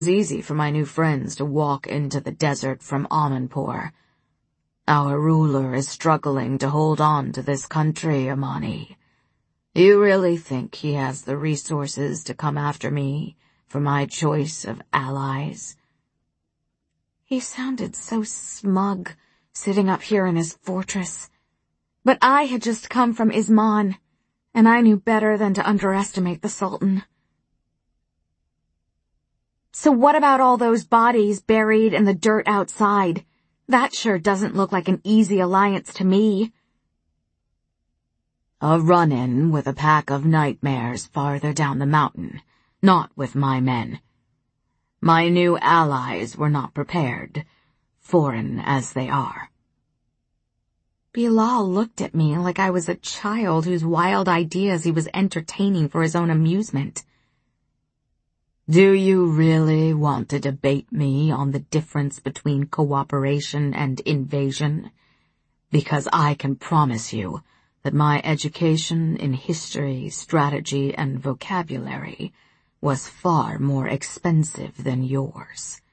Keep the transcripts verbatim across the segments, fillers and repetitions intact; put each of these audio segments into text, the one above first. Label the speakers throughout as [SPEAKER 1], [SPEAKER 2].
[SPEAKER 1] It's easy for my new friends to walk into the desert from Amanpur. Our ruler is struggling to hold on to this country, Amani. You really think he has the resources to come after me for my choice of allies?
[SPEAKER 2] He sounded so smug, sitting up here in his fortress. But I had just come from Isman, and I knew better than to underestimate the Sultan. So what about all those bodies buried in the dirt outside? That sure doesn't look like an easy alliance to me.
[SPEAKER 1] A run-in with a pack of nightmares farther down the mountain, not with my men. My new allies were not prepared, foreign as they are.
[SPEAKER 2] Bilal looked at me like I was a child whose wild ideas he was entertaining for his own amusement.
[SPEAKER 1] Do you really want to debate me on the difference between cooperation and invasion? Because I can promise you that my education in history, strategy, and vocabulary was far more expensive than yours.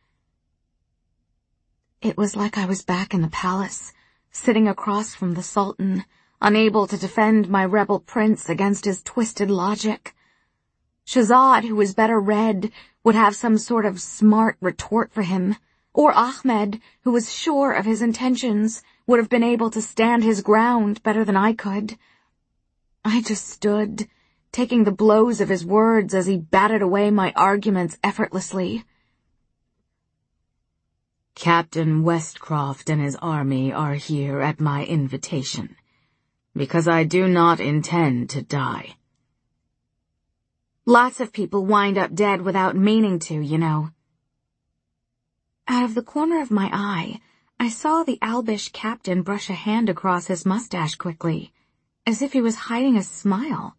[SPEAKER 2] It was like I was back in the palace, sitting across from the Sultan, unable to defend my rebel prince against his twisted logic. Shahzad, who was better read, would have some sort of smart retort for him, or Ahmed, who was sure of his intentions, would have been able to stand his ground better than I could. I just stood, taking the blows of his words as he batted away my arguments effortlessly.
[SPEAKER 1] Captain Westcroft and his army are here at my invitation, because I do not intend to die.
[SPEAKER 2] Lots of people wind up dead without meaning to, you know. Out of the corner of my eye, I saw the Albish captain brush a hand across his mustache quickly, as if he was hiding a smile.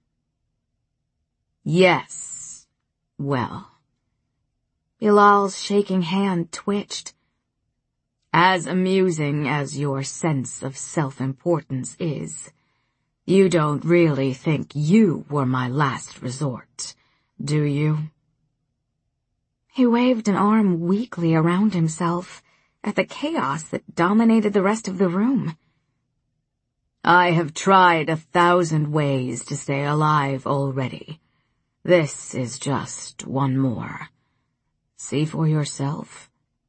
[SPEAKER 1] Yes, well.
[SPEAKER 2] Bilal's shaking hand twitched.
[SPEAKER 1] As amusing as your sense of self-importance is, you don't really think you were my last resort, do you?
[SPEAKER 2] He waved an arm weakly around himself at the chaos that dominated the rest of the room.
[SPEAKER 1] I have tried a thousand ways to stay alive already. This is just one more. See for yourself.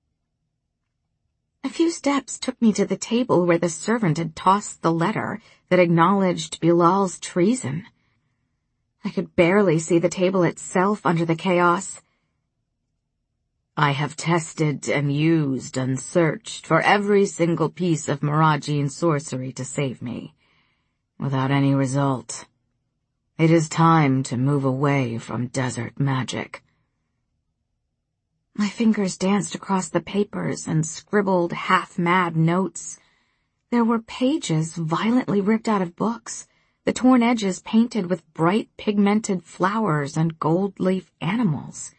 [SPEAKER 2] A few steps took me to the table where the servant had tossed the letter that acknowledged Bilal's treason. I could barely see the table itself under the chaos.
[SPEAKER 1] I have tested and used and searched for every single piece of Mirajian sorcery to save me, without any result. It is time to move away from desert magic.
[SPEAKER 2] My fingers danced across the papers and scribbled half-mad notes. There were pages violently ripped out of books, the torn edges painted with bright pigmented flowers and gold-leaf animals.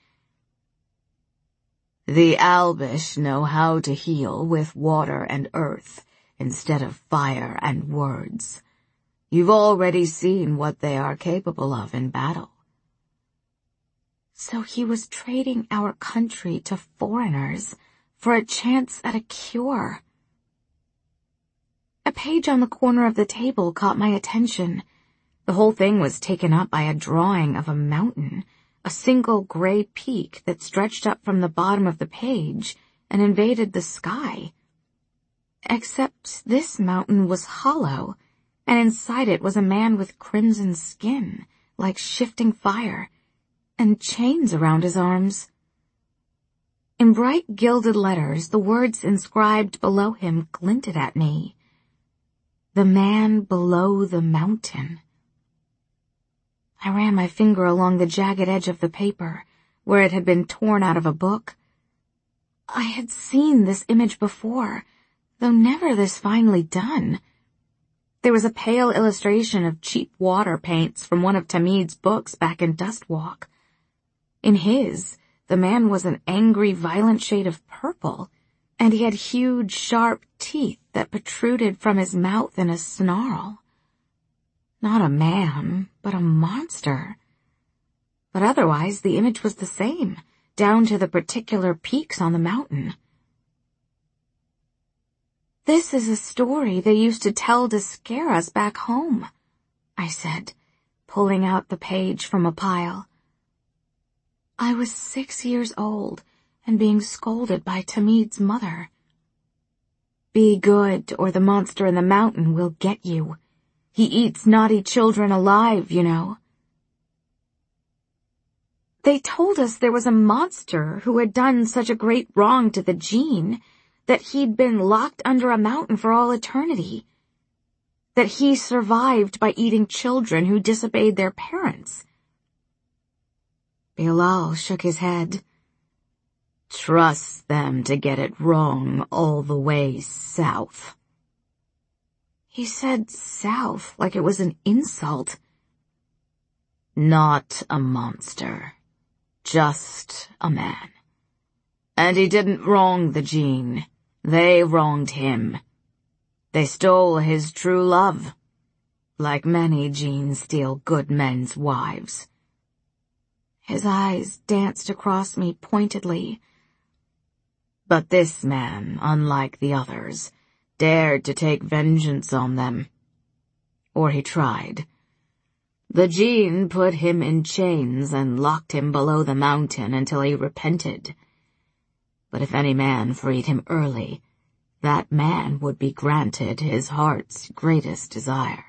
[SPEAKER 1] The Albish know how to heal with water and earth instead of fire and words. You've already seen what they are capable of in battle.
[SPEAKER 2] So he was trading our country to foreigners for a chance at a cure. A page on the corner of the table caught my attention. The whole thing was taken up by a drawing of a mountain, a single gray peak that stretched up from the bottom of the page and invaded the sky. Except this mountain was hollow, and inside it was a man with crimson skin, like shifting fire, and chains around his arms. In bright gilded letters, the words inscribed below him glinted at me. The man below the mountain. I ran my finger along the jagged edge of the paper, where it had been torn out of a book. I had seen this image before, though never this finely done. There was a pale illustration of cheap water paints from one of Tamid's books back in Dustwalk. In his, the man was an angry, violent shade of purple, and he had huge, sharp teeth that protruded from his mouth in a snarl. Not a man, but a monster. But otherwise the image was the same, down to the particular peaks on the mountain. "This is a story they used to tell to scare us back home," I said, pulling out the page from a pile. "I was six years old and being scolded by Tamid's mother. Be good, or the monster in the mountain will get you. He eats naughty children alive, you know." They told us there was a monster who had done such a great wrong to the Jean that he'd been locked under a mountain for all eternity, that he survived by eating children who disobeyed their parents. Bilal shook his head. "Trust them to get it wrong all the way south." He said south like it was an insult. "Not a monster. Just a man. And he didn't wrong the Jean. They wronged him. They stole his true love, like many Jeans steal good men's wives." His eyes danced across me pointedly. "But this man, unlike the others, dared to take vengeance on them. Or he tried. The Jean put him in chains and locked him below the mountain until he repented. But if any man freed him early, that man would be granted his heart's greatest desire."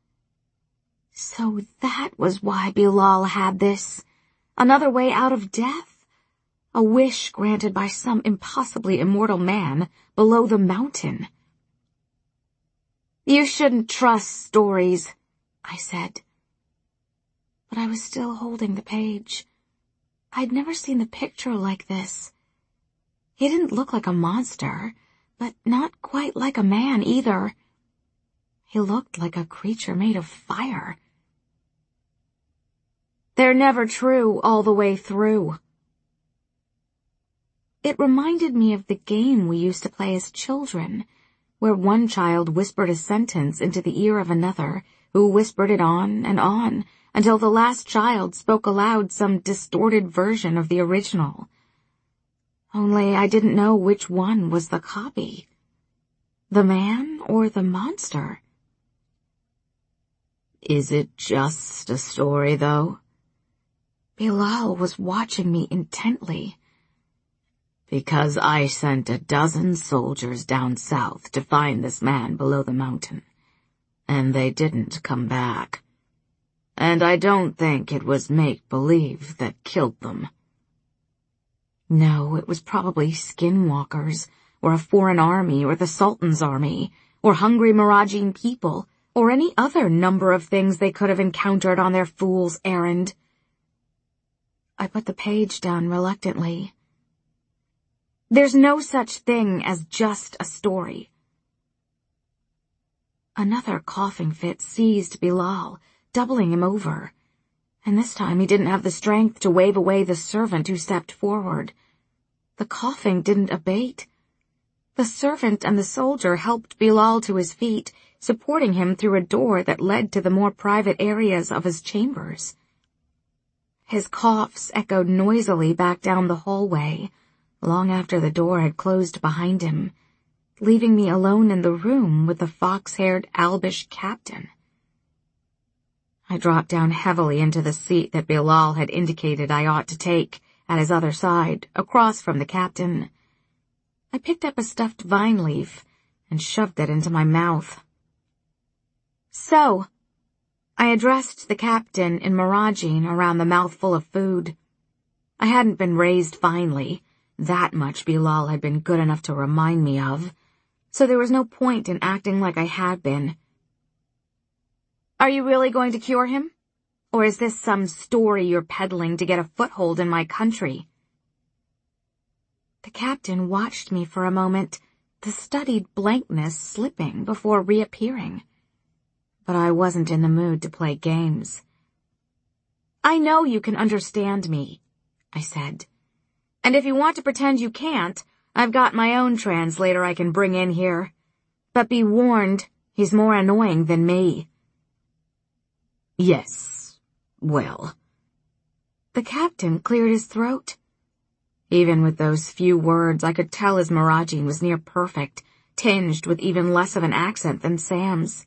[SPEAKER 2] So that was why Bilal had this. Another way out of death. A wish granted by some impossibly immortal man below the mountain. "You shouldn't trust stories," I said. But I was still holding the page. I'd never seen the picture like this. He didn't look like a monster, but not quite like a man either. He looked like a creature made of fire. "They're never true all the way through." It reminded me of the game we used to play as children, where one child whispered a sentence into the ear of another, who whispered it on and on, until the last child spoke aloud some distorted version of the original. Only I didn't know which one was the copy. The man or the monster? "Is it just a story, though?" Bilal was watching me intently. "Because I sent a dozen soldiers down south to find this man below the mountain, and they didn't come back. And I don't think it was make-believe that killed them." No, it was probably skinwalkers, or a foreign army, or the Sultan's army, or hungry Miragine people, or any other number of things they could have encountered on their fool's errand. I put the page down reluctantly. "There's no such thing as just a story." Another coughing fit seized Bilal, doubling him over, and this time he didn't have the strength to wave away the servant who stepped forward. The coughing didn't abate. The servant and the soldier helped Bilal to his feet, supporting him through a door that led to the more private areas of his chambers. His coughs echoed noisily back down the hallway, long after the door had closed behind him, leaving me alone in the room with the fox-haired Albish captain. I dropped down heavily into the seat that Bilal had indicated I ought to take, at his other side, across from the captain. I picked up a stuffed vine leaf and shoved it into my mouth. "So," I addressed the captain in Miragine around the mouthful of food. I hadn't been raised finely, that much Bilal had been good enough to remind me of, so there was no point in acting like I had been. "Are you really going to cure him? Or is this some story you're peddling to get a foothold in my country?" The captain watched me for a moment, the studied blankness slipping before reappearing. But I wasn't in the mood to play games. "I know you can understand me," I said. "And if you want to pretend you can't, I've got my own translator I can bring in here. But be warned, he's more annoying than me." "Yes, well." The captain cleared his throat. Even with those few words, I could tell his Miragine was near perfect, tinged with even less of an accent than Sam's.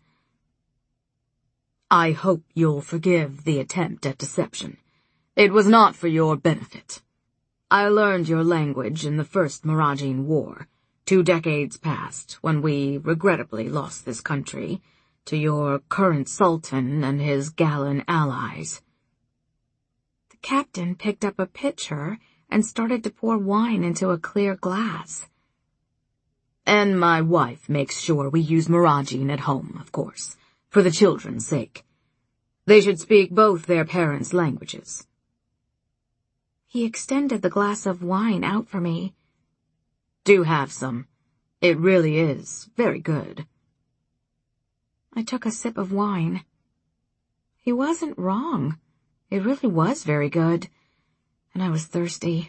[SPEAKER 1] I hope you'll forgive the attempt at deception. It was not for your benefit. I learned your language in the First Miragine War, two decades past, when we regrettably lost this country to your current sultan and his Galan allies.
[SPEAKER 2] The captain picked up a pitcher and started to pour wine into a clear glass.
[SPEAKER 1] And my wife makes sure we use Miragine at home, of course, for the children's sake. They should speak both their parents' languages.
[SPEAKER 2] He extended the glass of wine out for me.
[SPEAKER 1] Do have some. It really is very good.
[SPEAKER 2] I took a sip of wine. He wasn't wrong. It really was very good, and I was thirsty.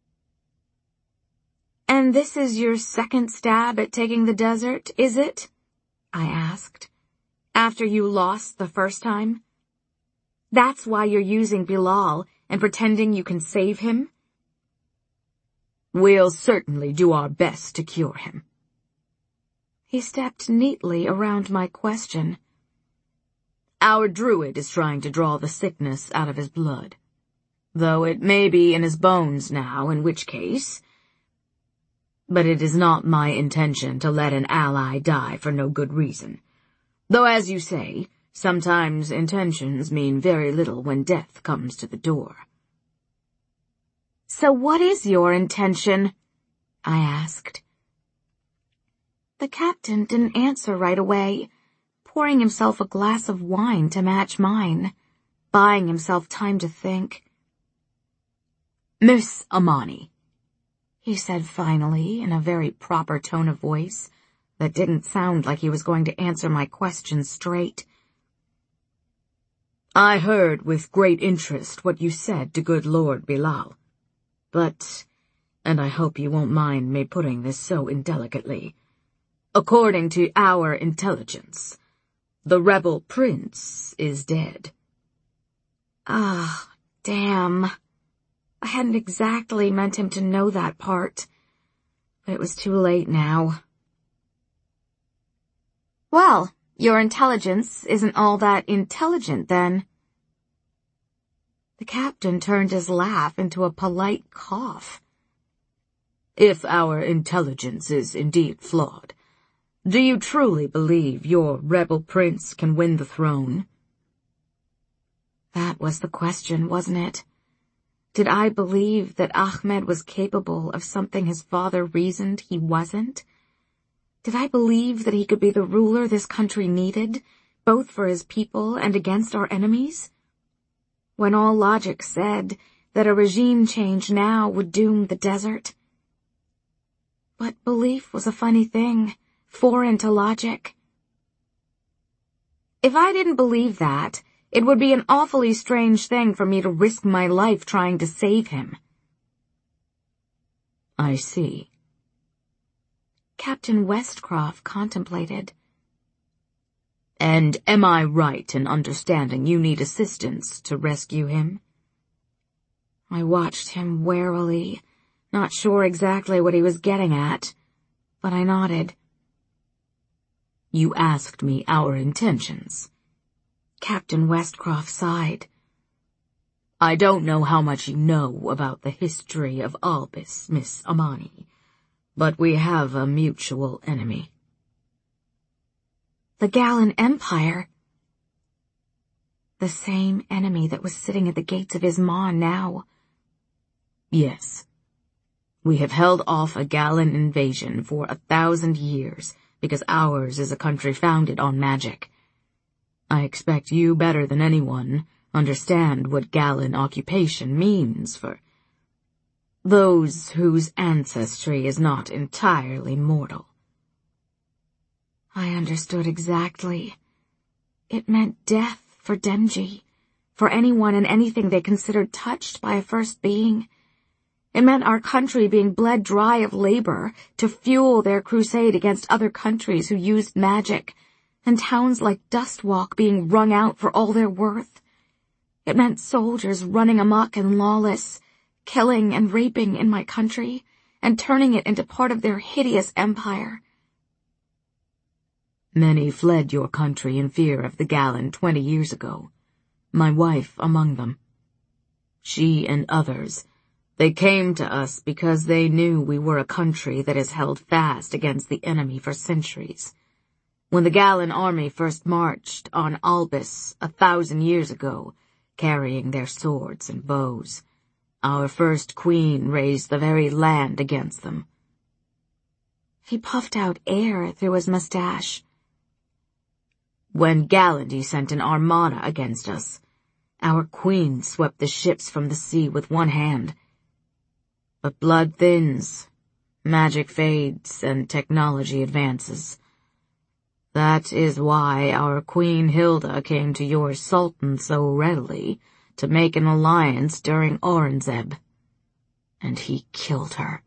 [SPEAKER 2] And this is your second stab at taking the desert, is it? I asked. After you lost the first time? That's why you're using Bilal and pretending you can save him?
[SPEAKER 1] We'll certainly do our best to cure him.
[SPEAKER 2] He stepped neatly around my question.
[SPEAKER 1] Our druid is trying to draw the sickness out of his blood, though it may be in his bones now, in which case... But it is not my intention to let an ally die for no good reason. Though, as you say, sometimes intentions mean very little when death comes to the door.
[SPEAKER 2] So what is your intention? I asked. The captain didn't answer right away, pouring himself a glass of wine to match mine, buying himself time to think.
[SPEAKER 1] Miss Amani,
[SPEAKER 2] he said finally in a very proper tone of voice that didn't sound like he was going to answer my question straight.
[SPEAKER 1] I heard with great interest what you said to good Lord Bilal. But, and I hope you won't mind me putting this so indelicately, according to our intelligence, the rebel prince is dead.
[SPEAKER 2] Ah, damn. I hadn't exactly meant him to know that part, but it was too late now. Well, your intelligence isn't all that intelligent, then. The captain turned his laugh into a polite cough.
[SPEAKER 1] If our intelligence is indeed flawed, do you truly believe your rebel prince can win the throne?
[SPEAKER 2] That was the question, wasn't it? Did I believe that Ahmed was capable of something his father reasoned he wasn't? Did I believe that he could be the ruler this country needed, both for his people and against our enemies? When all logic said that a regime change now would doom the desert? But belief was a funny thing, foreign to logic. If I didn't believe that, it would be an awfully strange thing for me to risk my life trying to save him.
[SPEAKER 1] I see.
[SPEAKER 2] Captain Westcroft contemplated.
[SPEAKER 1] And am I right in understanding you need assistance to rescue him?
[SPEAKER 2] I watched him warily, not sure exactly what he was getting at, but I nodded.
[SPEAKER 1] You asked me our intentions.
[SPEAKER 2] Captain Westcroft sighed.
[SPEAKER 1] I don't know how much you know about the history of Albus, Miss Amani, but we have a mutual enemy.
[SPEAKER 2] The Galan Empire. The same enemy that was sitting at the gates of Isman now.
[SPEAKER 1] Yes. We have held off a Galan invasion for a thousand years because ours is a country founded on magic. I expect you better than anyone understand what Galan occupation means for those whose ancestry is not entirely mortal.
[SPEAKER 2] I understood exactly. It meant death for Denji, for anyone and anything they considered touched by a first being. It meant our country being bled dry of labor to fuel their crusade against other countries who used magic, and towns like Dustwalk being wrung out for all their worth. It meant soldiers running amok and lawless, killing and raping in my country, and turning it into part of their hideous empire.
[SPEAKER 1] Many fled your country in fear of the Gallen twenty years ago, my wife among them. She and others, they came to us because they knew we were a country that has held fast against the enemy for centuries. When the Gallen army first marched on Albus a thousand years ago, carrying their swords and bows, our first queen raised the very land against them.
[SPEAKER 2] He puffed out air through his mustache.
[SPEAKER 1] When Gallandy sent an armada against us, our queen swept the ships from the sea with one hand. But blood thins, magic fades, and technology advances. That is why our Queen Hilda came to your Sultan so readily to make an alliance during Aurangzeb. And he killed her.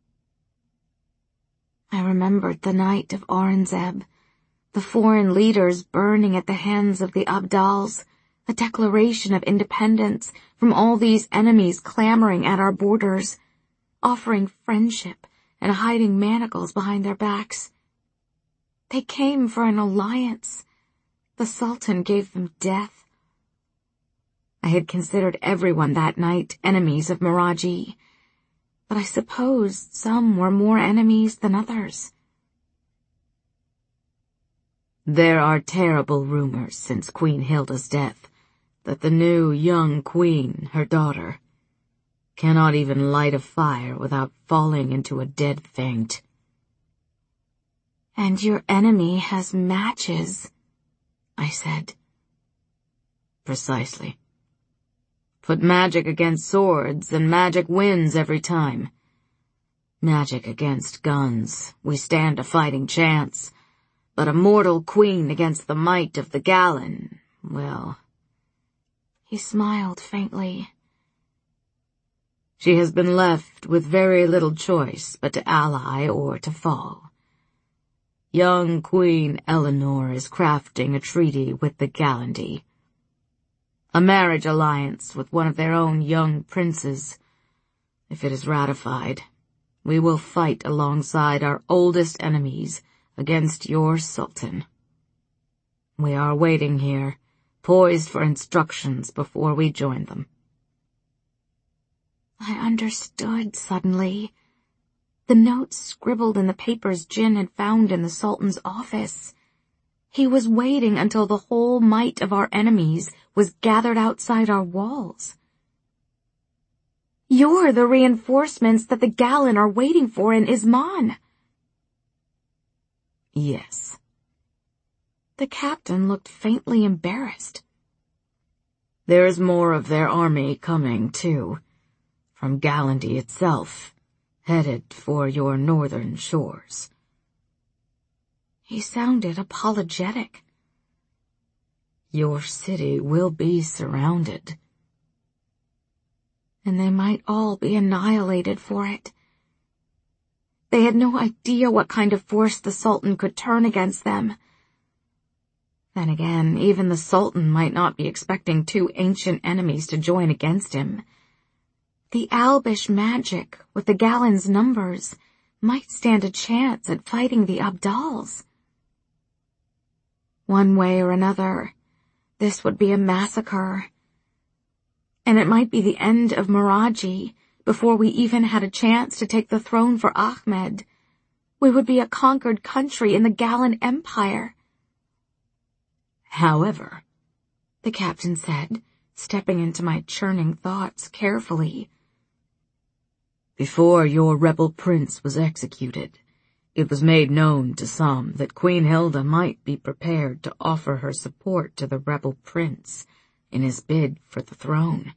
[SPEAKER 2] I remembered the night of Aurangzeb, the foreign leaders burning at the hands of the Abdals, a declaration of independence from all these enemies clamoring at our borders, offering friendship and hiding manacles behind their backs. They came for an alliance. The Sultan gave them death. I had considered everyone that night enemies of Meraji, but I suppose some were more enemies than others.
[SPEAKER 1] There are terrible rumors since Queen Hilda's death that the new young queen, her daughter, cannot even light a fire without falling into a dead faint.
[SPEAKER 2] And your enemy has matches, I said.
[SPEAKER 1] Precisely. Put magic against swords, and magic wins every time. Magic against guns, we stand a fighting chance. But a mortal queen against the might of the Gallen, well...
[SPEAKER 2] He smiled faintly.
[SPEAKER 1] She has been left with very little choice but to ally or to fall. Young Queen Eleanor is crafting a treaty with the Gallandy. A marriage alliance with one of their own young princes. If it is ratified, we will fight alongside our oldest enemies against your Sultan. We are waiting here, poised for instructions before we join them.
[SPEAKER 2] I understood suddenly. The notes scribbled in the papers Jin had found in the Sultan's office. He was waiting until the whole might of our enemies was gathered outside our walls. You're the reinforcements that the Gallen are waiting for in Isman.
[SPEAKER 1] Yes.
[SPEAKER 2] The captain looked faintly embarrassed.
[SPEAKER 1] There is more of their army coming, too, from Gallandy itself, headed for your northern shores.
[SPEAKER 2] He sounded apologetic.
[SPEAKER 1] Your city will be surrounded.
[SPEAKER 2] And they might all be annihilated for it. They had no idea what kind of force the Sultan could turn against them. Then again, even the Sultan might not be expecting two ancient enemies to join against him. The Albish magic, with the Gallen's numbers, might stand a chance at fighting the Abdals. One way or another, this would be a massacre. And it might be the end of Meraji before we even had a chance to take the throne for Ahmed. We would be a conquered country in the Gallen Empire.
[SPEAKER 1] However,
[SPEAKER 2] the captain said, stepping into my churning thoughts carefully,
[SPEAKER 1] before your rebel prince was executed, it was made known to some that Queen Hilda might be prepared to offer her support to the rebel prince in his bid for the throne.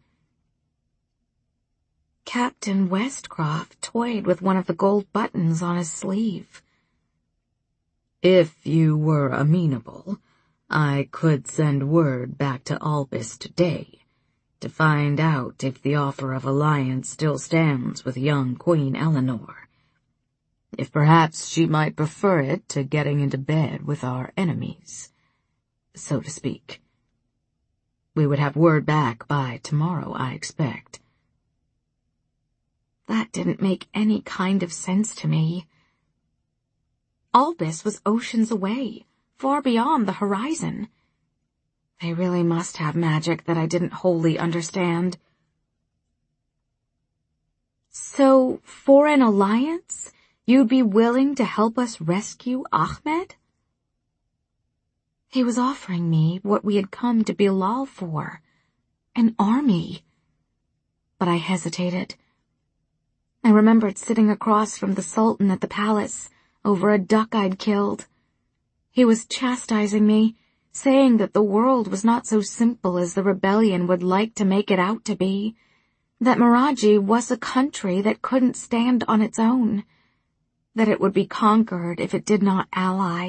[SPEAKER 2] Captain Westcroft toyed with one of the gold buttons on his sleeve.
[SPEAKER 1] If you were amenable, I could send word back to Albus today to find out if the offer of alliance still stands with young Queen Eleanor. If perhaps she might prefer it to getting into bed with our enemies, so to speak. We would have word back by tomorrow, I expect.
[SPEAKER 2] That didn't make any kind of sense to me. Albus was oceans away, far beyond the horizon. They really must have magic that I didn't wholly understand. So, for an alliance, you'd be willing to help us rescue Ahmed? He was offering me what we had come to Bilal for, an army. But I hesitated. I remembered sitting across from the Sultan at the palace over a duck I'd killed. He was chastising me, saying that the world was not so simple as the rebellion would like to make it out to be, that Meraji was a country that couldn't stand on its own, that it would be conquered if it did not ally.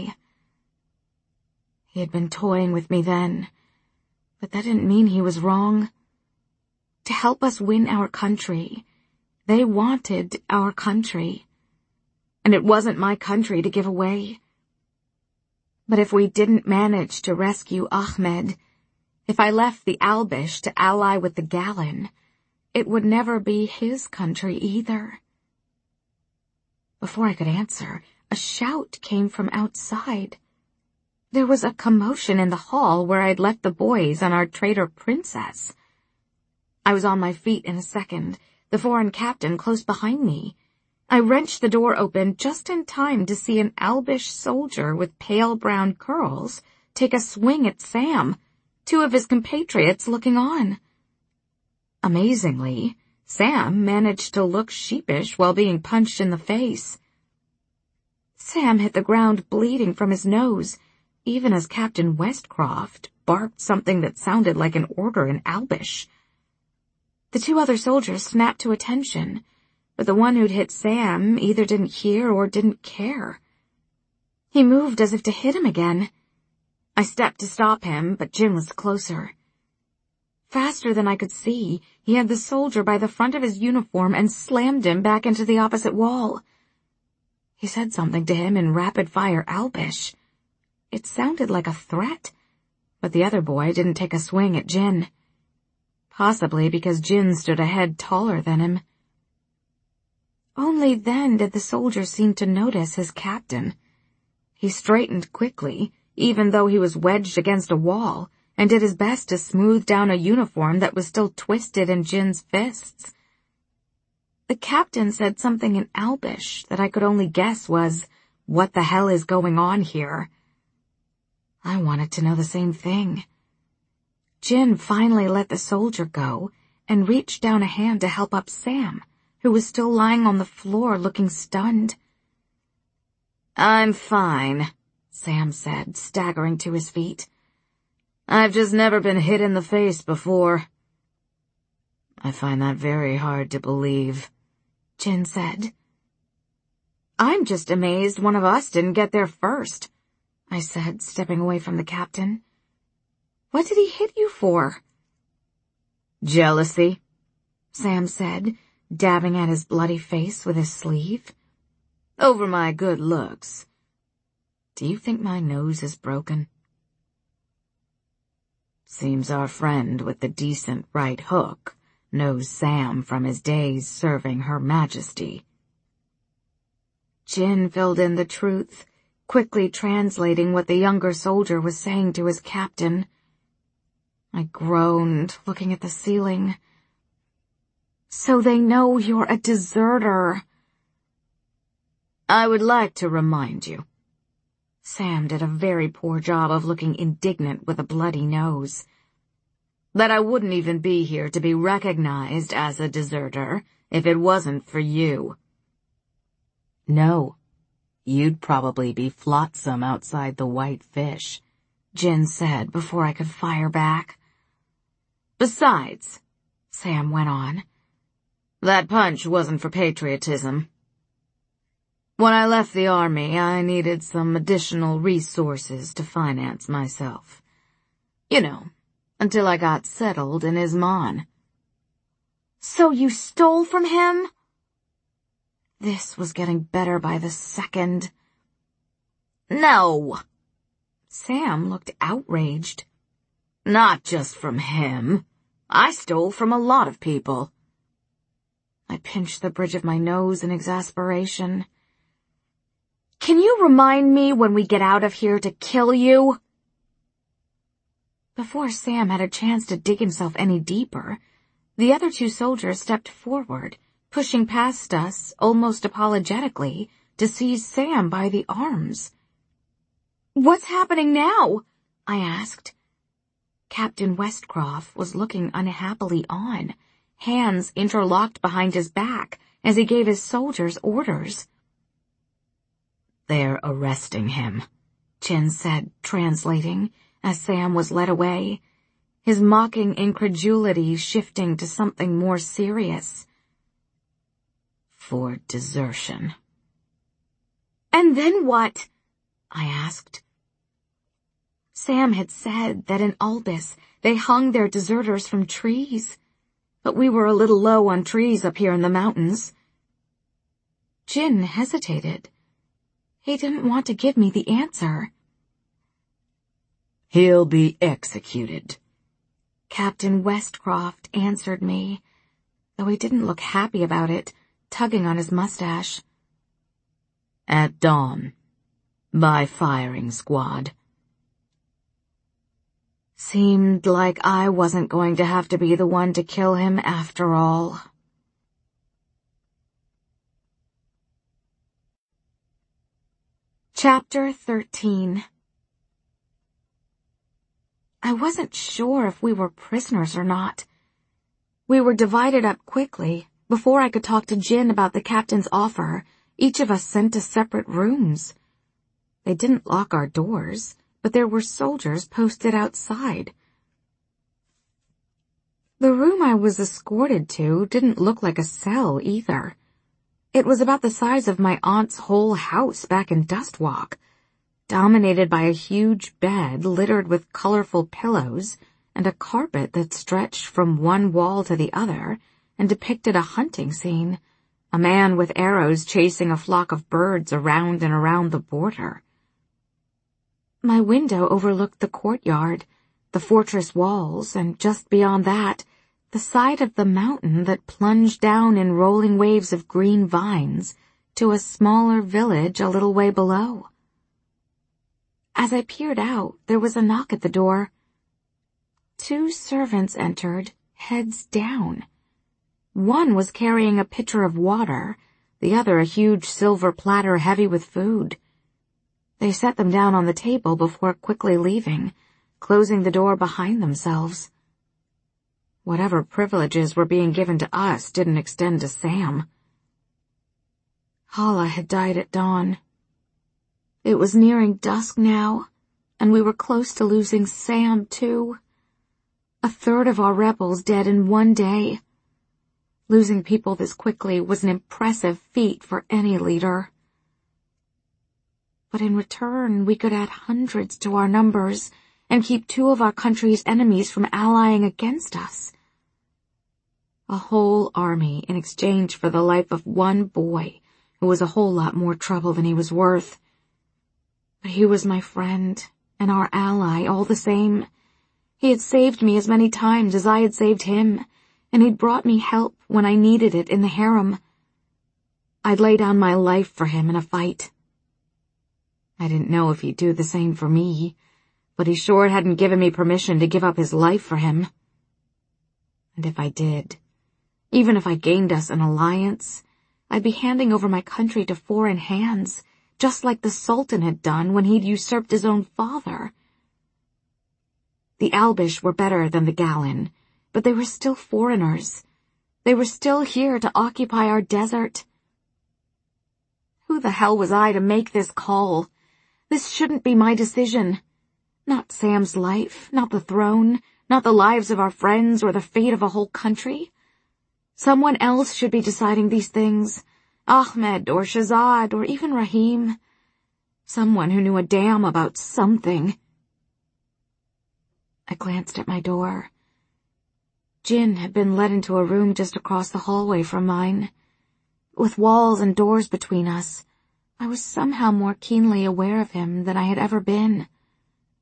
[SPEAKER 2] He had been toying with me then, but that didn't mean he was wrong. To help us win our country, they wanted our country, and it wasn't my country to give away. But if we didn't manage to rescue Ahmed, if I left the Albish to ally with the Gallon, it would never be his country either. Before I could answer, a shout came from outside. There was a commotion in the hall where I'd left the boys and our traitor princess. I was on my feet in a second, the foreign captain close behind me. I wrenched the door open just in time to see an Albish soldier with pale brown curls take a swing at Sam, two of his compatriots looking on. Amazingly, Sam managed to look sheepish while being punched in the face. Sam hit the ground bleeding from his nose, even as Captain Westcroft barked something that sounded like an order in Albish. The two other soldiers snapped to attention, but the one who'd hit Sam either didn't hear or didn't care. He moved as if to hit him again. I stepped to stop him, but Jin was closer. Faster than I could see, he had the soldier by the front of his uniform and slammed him back into the opposite wall. He said something to him in rapid-fire Albish. It sounded like a threat, but the other boy didn't take a swing at Jin. Possibly because Jin stood a head taller than him. Only then did the soldier seem to notice his captain. He straightened quickly, even though he was wedged against a wall, and did his best to smooth down a uniform that was still twisted in Jin's fists. The captain said something in Albish that I could only guess was, "What the hell is going on here?" I wanted to know the same thing. Jin finally let the soldier go and reached down a hand to help up Sam, who was still lying on the floor looking stunned. "I'm fine," Sam said, staggering to his feet. "I've just never been hit in the face before." "I find that very hard to believe," Jin said. "I'm just amazed one of us didn't get there first," I said, stepping away from the captain. "What did he hit you for?" "Jealousy," Sam said, dabbing at his bloody face with his sleeve. "Over my good looks. Do you think my nose is broken?" Seems our friend with the decent right hook knows Sam from his days serving Her Majesty. Jin filled in the truth, quickly translating what the younger soldier was saying to his captain. I groaned, looking at the ceiling. "So they know you're a deserter." "I would like to remind you." Sam did a very poor job of looking indignant with a bloody nose. "That I wouldn't even be here to be recognized as a deserter if it wasn't for you." "No, you'd probably be flotsam outside the White Fish," Jin said before I could fire back. "Besides," Sam went on, "that punch wasn't for patriotism. When I left the army, I needed some additional resources to finance myself. You know, until I got settled in Isman." "So you stole from him?" This was getting better by the second. "No." Sam looked outraged. "Not just from him. I stole from a lot of people." I pinched the bridge of my nose in exasperation. "Can you remind me when we get out of here to kill you?" Before Sam had a chance to dig himself any deeper, the other two soldiers stepped forward, pushing past us almost apologetically to seize Sam by the arms. "What's happening now?" I asked. Captain Westcroft was looking unhappily on, hands interlocked behind his back as he gave his soldiers orders.
[SPEAKER 1] "They're arresting him,"
[SPEAKER 2] Chin said, translating, as Sam was led away, his mocking incredulity shifting to something more serious.
[SPEAKER 1] "For desertion."
[SPEAKER 2] "And then what?" I asked. Sam had said that in Albus they hung their deserters from trees, but we were a little low on trees up here in the mountains. Jin hesitated. He didn't want to give me the answer.
[SPEAKER 1] "He'll be executed,"
[SPEAKER 2] Captain Westcroft answered me, though he didn't look happy about it, tugging on his mustache.
[SPEAKER 1] "At dawn, by firing squad."
[SPEAKER 2] Seemed like I wasn't going to have to be the one to kill him after all. Chapter thirteen. I wasn't sure if we were prisoners or not. We were divided up quickly. Before I could talk to Jin about the captain's offer, each of us sent to separate rooms. They didn't lock our doors, but there were soldiers posted outside. The room I was escorted to didn't look like a cell either. It was about the size of my aunt's whole house back in Dustwalk, dominated by a huge bed littered with colorful pillows and a carpet that stretched from one wall to the other and depicted a hunting scene, a man with arrows chasing a flock of birds around and around the border. My window overlooked the courtyard, the fortress walls, and just beyond that, the side of the mountain that plunged down in rolling waves of green vines to a smaller village a little way below. As I peered out, there was a knock at the door. Two servants entered, heads down. One was carrying a pitcher of water, the other a huge silver platter heavy with food. They set them down on the table before quickly leaving, closing the door behind themselves. Whatever privileges were being given to us didn't extend to Sam. Hala had died at dawn. It was nearing dusk now, and we were close to losing Sam, too. A third of our rebels dead in one day. Losing people this quickly was an impressive feat for any leader. But in return, we could add hundreds to our numbers and keep two of our country's enemies from allying against us. A whole army in exchange for the life of one boy who was a whole lot more trouble than he was worth. But he was my friend and our ally all the same. He had saved me as many times as I had saved him, and he'd brought me help when I needed it in the harem. I'd lay down my life for him in a fight. I didn't know if he'd do the same for me, but he sure hadn't given me permission to give up his life for him. And if I did, even if I gained us an alliance, I'd be handing over my country to foreign hands, just like the Sultan had done when he'd usurped his own father. The Albish were better than the Gallon, but they were still foreigners. They were still here to occupy our desert. Who the hell was I to make this call? This shouldn't be my decision. Not Sam's life, not the throne, not the lives of our friends or the fate of a whole country. Someone else should be deciding these things. Ahmed or Shahzad or even Rahim. Someone who knew a damn about something. I glanced at my door. Jin had been led into a room just across the hallway from mine. With walls and doors between us, I was somehow more keenly aware of him than I had ever been.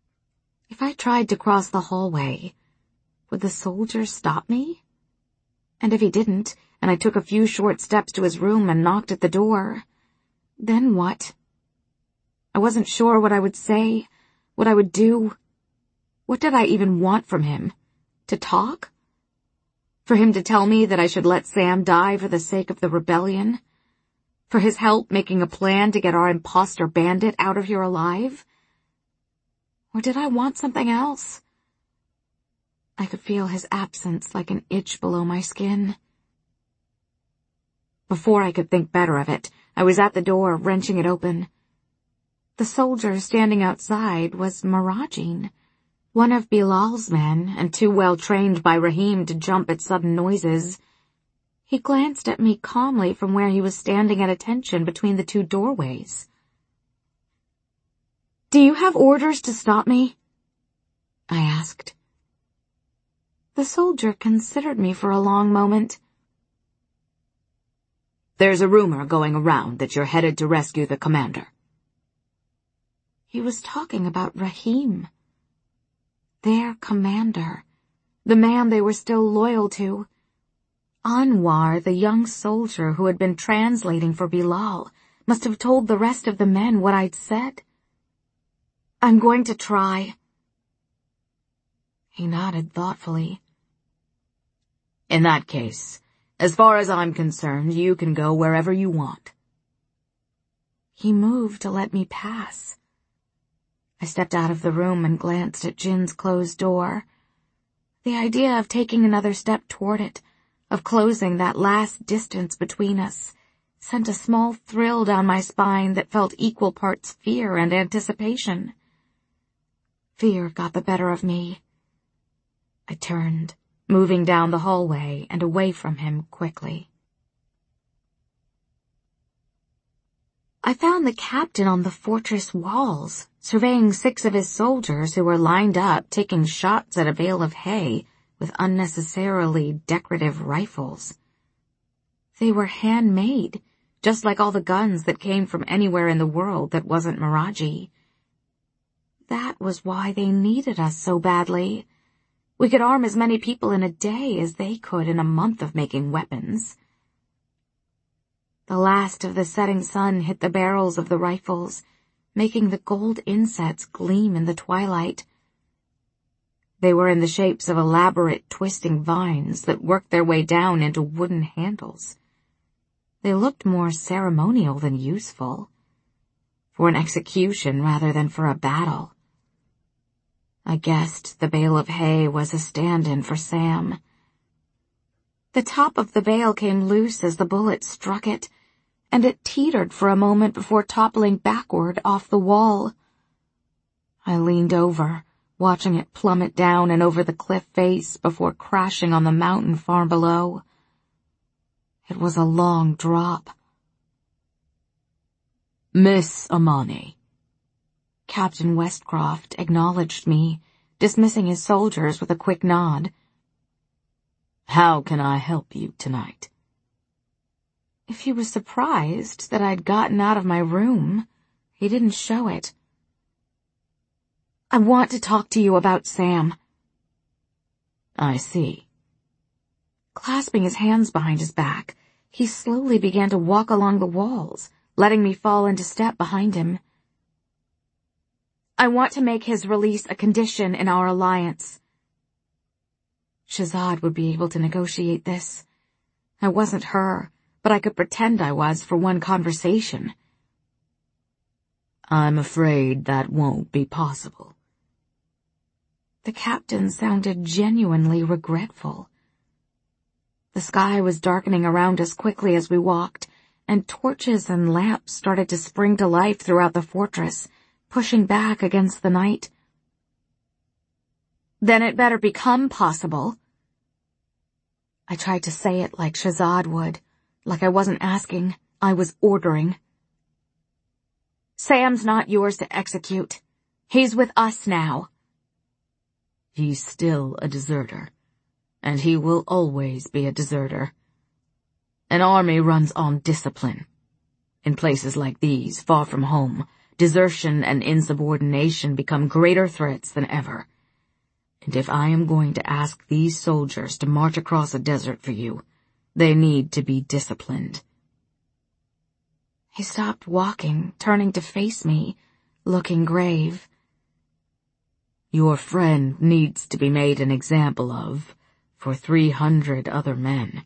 [SPEAKER 2] If I tried to cross the hallway, would the soldiers stop me? And if he didn't, and I took a few short steps to his room and knocked at the door, then what? I wasn't sure what I would say, what I would do. What did I even want from him? To talk? For him to tell me that I should let Sam die for the sake of the rebellion? For his help making a plan to get our imposter bandit out of here alive? Or did I want something else? I could feel his absence like an itch below my skin. Before I could think better of it, I was at the door, wrenching it open. The soldier standing outside was Marajin, one of Bilal's men, and too well trained by Rahim to jump at sudden noises. He glanced at me calmly from where he was standing at attention between the two doorways. "Do you have orders to stop me?" I asked. The soldier considered me for a long moment.
[SPEAKER 1] "There's a rumor going around that you're headed to rescue the commander."
[SPEAKER 2] He was talking about Rahim. Their commander. The man they were still loyal to. Anwar, the young soldier who had been translating for Bilal, must have told the rest of the men what I'd said. "I'm going to try." He nodded thoughtfully.
[SPEAKER 1] "In that case, as far as I'm concerned, you can go wherever you want."
[SPEAKER 2] He moved to let me pass. I stepped out of the room and glanced at Jin's closed door. The idea of taking another step toward it, of closing that last distance between us, sent a small thrill down my spine that felt equal parts fear and anticipation. Fear got the better of me. I turned, moving down the hallway and away from him quickly. I found the captain on the fortress walls, surveying six of his soldiers who were lined up taking shots at a bale of hay with unnecessarily decorative rifles. They were handmade, just like all the guns that came from anywhere in the world that wasn't Meraji. That was why they needed us so badly. We could arm as many people in a day as they could in a month of making weapons. The last of the setting sun hit the barrels of the rifles, making the gold insets gleam in the twilight. They were in the shapes of elaborate twisting vines that worked their way down into wooden handles. They looked more ceremonial than useful, for an execution rather than for a battle. I guessed the bale of hay was a stand-in for Sam. The top of the bale came loose as the bullet struck it, and it teetered for a moment before toppling backward off the wall. I leaned over, watching it plummet down and over the cliff face before crashing on the mountain far below. It was a long drop.
[SPEAKER 1] "Miss Amani."
[SPEAKER 2] Captain Westcroft acknowledged me, dismissing his soldiers with a quick nod.
[SPEAKER 1] "How can I help you tonight?"
[SPEAKER 2] If he was surprised that I'd gotten out of my room, he didn't show it. "I want to talk to you about Sam."
[SPEAKER 1] "I see."
[SPEAKER 2] Clasping his hands behind his back, he slowly began to walk along the walls, letting me fall into step behind him. "I want to make his release a condition in our alliance." Shazad would be able to negotiate this. I wasn't her, but I could pretend I was for one conversation.
[SPEAKER 1] "I'm afraid that won't be possible."
[SPEAKER 2] The captain sounded genuinely regretful. The sky was darkening around us quickly as we walked, and torches and lamps started to spring to life throughout the fortress, pushing back against the night. "Then it better become possible." I tried to say it like Shazad would, like I wasn't asking, I was ordering. "Sam's not yours to execute. He's with us now."
[SPEAKER 1] "He's still a deserter, and he will always be a deserter. An army runs on discipline. In places like these, far from home, desertion and insubordination become greater threats than ever. And if I am going to ask these soldiers to march across a desert for you, they need to be disciplined."
[SPEAKER 2] He stopped walking, turning to face me, looking grave.
[SPEAKER 1] "Your friend needs to be made an example of for three hundred other men."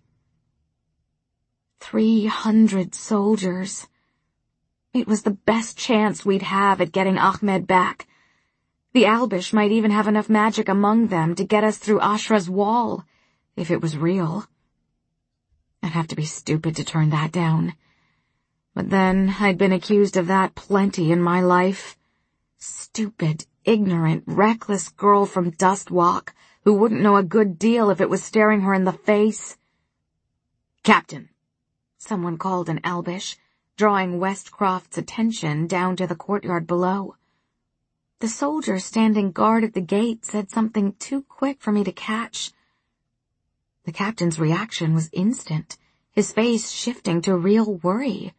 [SPEAKER 2] Three hundred soldiers. It was the best chance we'd have at getting Ahmed back. The Albish might even have enough magic among them to get us through Ashra's wall, if it was real. I'd have to be stupid to turn that down. But then I'd been accused of that plenty in my life. Stupid, ignorant, reckless girl from Dustwalk who wouldn't know a good deal if it was staring her in the face.
[SPEAKER 1] "Captain,"
[SPEAKER 2] someone called in Albish, drawing Westcroft's attention down to the courtyard below. The soldier standing guard at the gate said something too quick for me to catch. The captain's reaction was instant, his face shifting to real worry.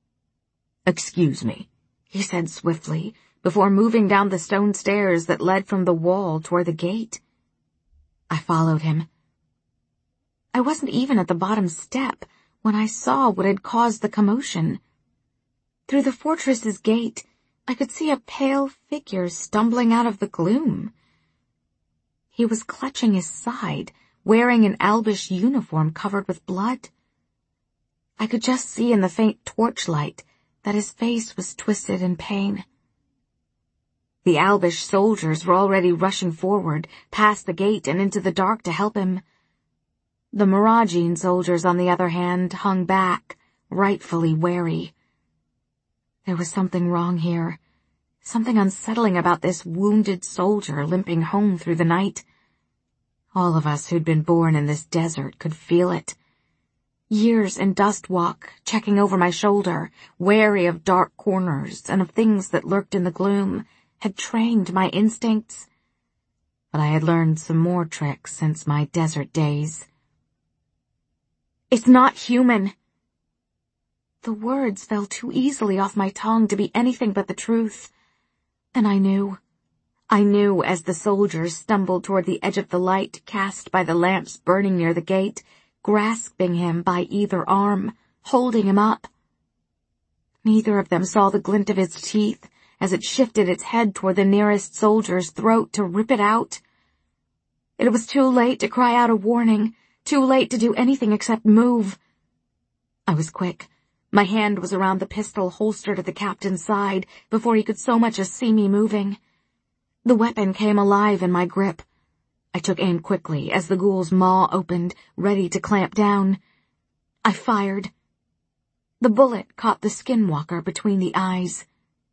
[SPEAKER 1] "Excuse me,"
[SPEAKER 2] he said swiftly, before moving down the stone stairs that led from the wall toward the gate. I followed him. I wasn't even at the bottom step when I saw what had caused the commotion. Through the fortress's gate, I could see a pale figure stumbling out of the gloom. He was clutching his side, wearing an Albish uniform covered with blood. I could just see in the faint torchlight that his face was twisted in pain. The Albish soldiers were already rushing forward, past the gate and into the dark to help him. The Miragine soldiers, on the other hand, hung back, rightfully wary. There was something wrong here, something unsettling about this wounded soldier limping home through the night. All of us who'd been born in this desert could feel it. Years in Dustwalk, checking over my shoulder, wary of dark corners and of things that lurked in the gloom, had trained my instincts. But I had learned some more tricks since my desert days. "It's not human." The words fell too easily off my tongue to be anything but the truth. And I knew. I knew as the soldiers stumbled toward the edge of the light cast by the lamps burning near the gate, grasping him by either arm, holding him up. Neither of them saw the glint of his teeth as it shifted its head toward the nearest soldier's throat to rip it out. It was too late to cry out a warning, too late to do anything except move. I was quick. My hand was around the pistol holstered at the captain's side before he could so much as see me moving. The weapon came alive in my grip. I took aim quickly as the ghoul's maw opened, ready to clamp down. I fired. The bullet caught the skinwalker between the eyes.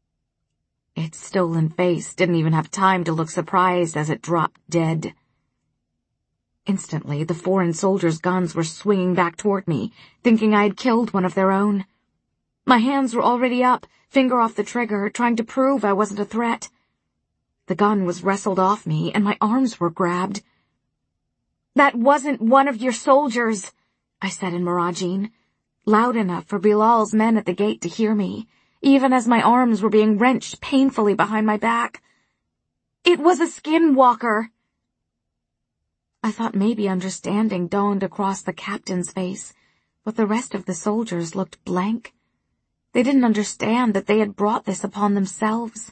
[SPEAKER 2] Its stolen face didn't even have time to look surprised as it dropped dead. Instantly, the foreign soldiers' guns were swinging back toward me, thinking I had killed one of their own. My hands were already up, finger off the trigger, trying to prove I wasn't a threat. The gun was wrestled off me, and my arms were grabbed. "That wasn't one of your soldiers," I said in Miragine, loud enough for Bilal's men at the gate to hear me, even as my arms were being wrenched painfully behind my back. "It was a skinwalker." I thought maybe understanding dawned across the captain's face, but the rest of the soldiers looked blank. They didn't understand that they had brought this upon themselves.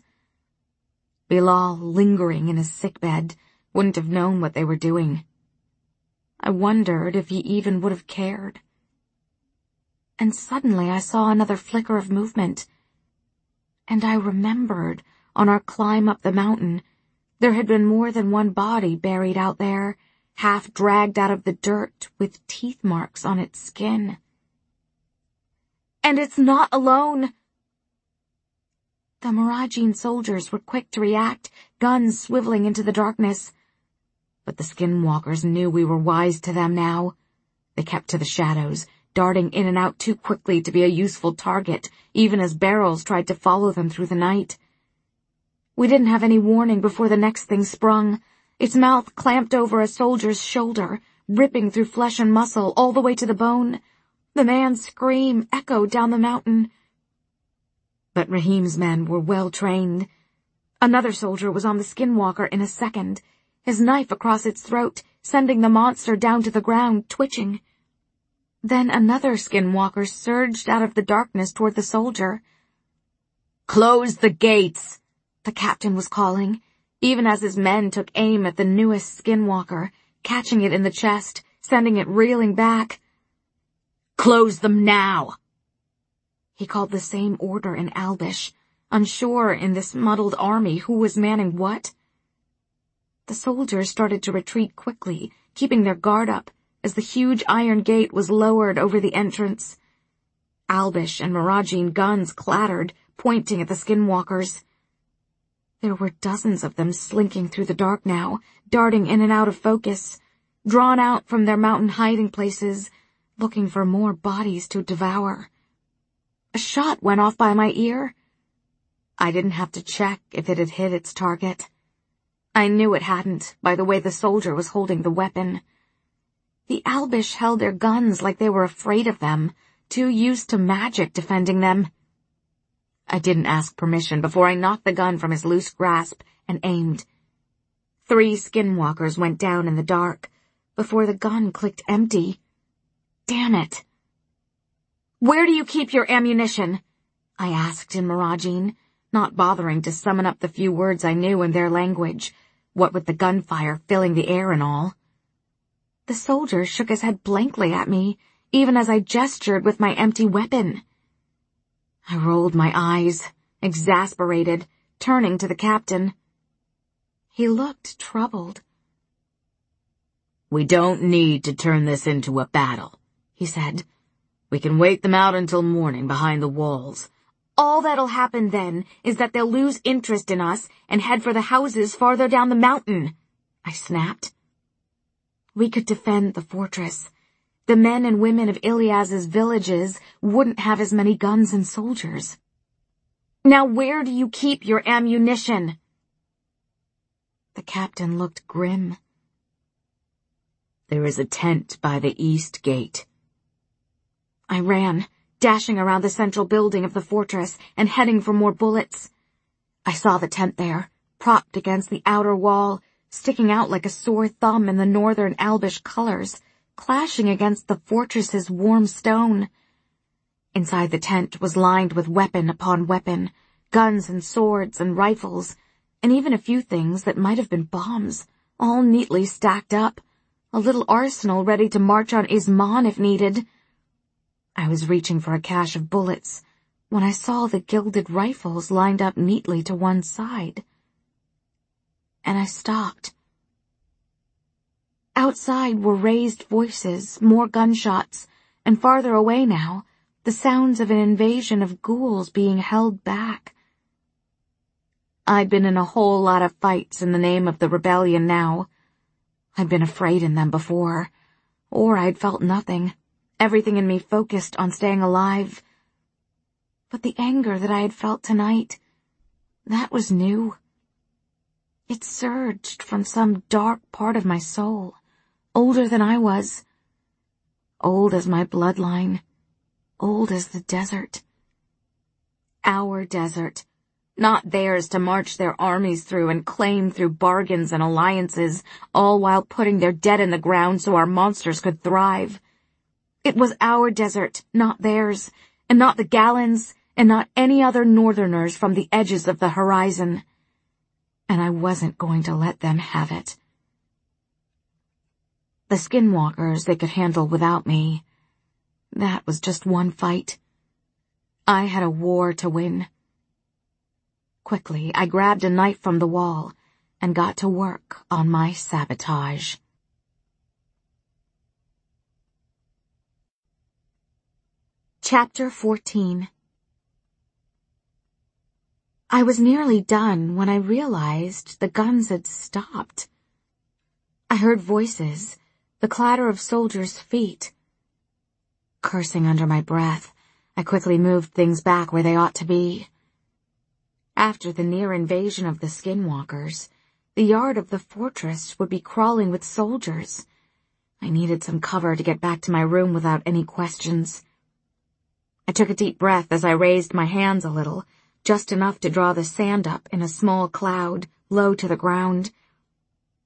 [SPEAKER 2] Bilal, lingering in his sickbed, wouldn't have known what they were doing. I wondered if he even would have cared. And suddenly I saw another flicker of movement. And I remembered, on our climb up the mountain, there had been more than one body buried out there, half dragged out of the dirt with teeth marks on its skin. "And it's not alone!" The Miragine soldiers were quick to react, guns swiveling into the darkness. But the skinwalkers knew we were wise to them now. They kept to the shadows, darting in and out too quickly to be a useful target, even as barrels tried to follow them through the night. We didn't have any warning before the next thing sprung. Its mouth clamped over a soldier's shoulder, ripping through flesh and muscle all the way to the bone. The man's scream echoed down the mountain. But Rahim's men were well trained. Another soldier was on the skinwalker in a second, his knife across its throat, sending the monster down to the ground, twitching. Then another skinwalker surged out of the darkness toward the soldier.
[SPEAKER 1] "Close the gates!"
[SPEAKER 2] the captain was calling, even as his men took aim at the newest skinwalker, catching it in the chest, sending it reeling back.
[SPEAKER 1] "Close them now!"
[SPEAKER 2] He called the same order in Albish, unsure in this muddled army who was manning what. The soldiers started to retreat quickly, keeping their guard up, as the huge iron gate was lowered over the entrance. Albish and Miragine guns clattered, pointing at the skinwalkers. There were dozens of them slinking through the dark now, darting in and out of focus, drawn out from their mountain hiding places, looking for more bodies to devour. A shot went off by my ear. I didn't have to check if it had hit its target. I knew it hadn't by the way the soldier was holding the weapon. The Albish held their guns like they were afraid of them, too used to magic defending them. I didn't ask permission before I knocked the gun from his loose grasp and aimed. Three skinwalkers went down in the dark before the gun clicked empty. Damn it. "Where do you keep your ammunition?" I asked in Miragine, not bothering to summon up the few words I knew in their language, what with the gunfire filling the air and all. The soldier shook his head blankly at me, even as I gestured with my empty weapon. I rolled my eyes, exasperated, turning to the captain. He looked troubled.
[SPEAKER 1] "We don't need to turn this into a battle," he said. "We can wait them out until morning behind the walls."
[SPEAKER 2] "All that'll happen then is that they'll lose interest in us and head for the houses farther down the mountain," I snapped. We could defend the fortress. The men and women of Ilyas's villages wouldn't have as many guns and soldiers. "Now where do you keep your ammunition?" The captain looked grim.
[SPEAKER 1] "There is a tent by the east gate."
[SPEAKER 2] I ran, dashing around the central building of the fortress and heading for more bullets. I saw the tent there, propped against the outer wall, sticking out like a sore thumb in the northern Albish colors, clashing against the fortress's warm stone. Inside the tent was lined with weapon upon weapon, guns and swords and rifles, and even a few things that might have been bombs, all neatly stacked up, a little arsenal ready to march on Isman if needed. I was reaching for a cache of bullets when I saw the gilded rifles lined up neatly to one side. And I stopped. Outside were raised voices, more gunshots, and farther away now, the sounds of an invasion of ghouls being held back. I'd been in a whole lot of fights in the name of the rebellion now. I'd been afraid in them before, or I'd felt nothing, everything in me focused on staying alive. But the anger that I had felt tonight, that was new. It surged from some dark part of my soul, older than I was, old as my bloodline, old as the desert. Our desert, not theirs to march their armies through and claim through bargains and alliances, all while putting their dead in the ground so our monsters could thrive. It was our desert, not theirs, and not the Gallons, and not any other northerners from the edges of the horizon. And I wasn't going to let them have it. The skinwalkers they could handle without me. That was just one fight. I had a war to win. Quickly, I grabbed a knife from the wall and got to work on my sabotage. Chapter fourteen. I was nearly done when I realized the guns had stopped. I heard voices, the clatter of soldiers' feet. Cursing under my breath, I quickly moved things back where they ought to be. After the near invasion of the skinwalkers, the yard of the fortress would be crawling with soldiers. I needed some cover to get back to my room without any questions. I took a deep breath as I raised my hands a little, just enough to draw the sand up in a small cloud, low to the ground.